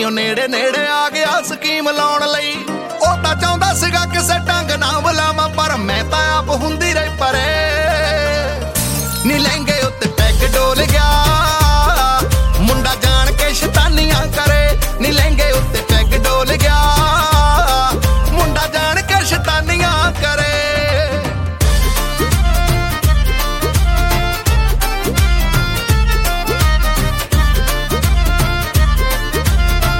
ਨੇੜੇ ਨੇੜੇ ਆ ਗਿਆ ਸਕੀਮ ਲਾਉਣ ਲਈ। ਉਹ ਤਾਂ ਚਾਹੁੰਦਾ ਸੀਗਾ ਕਿਸੇ ਢੰਗ ਨਾ ਬੁਲਾਵਾਂ, ਪਰ ਮੈਂ ਤਾਂ ਆਪ ਹੁੰਦੀ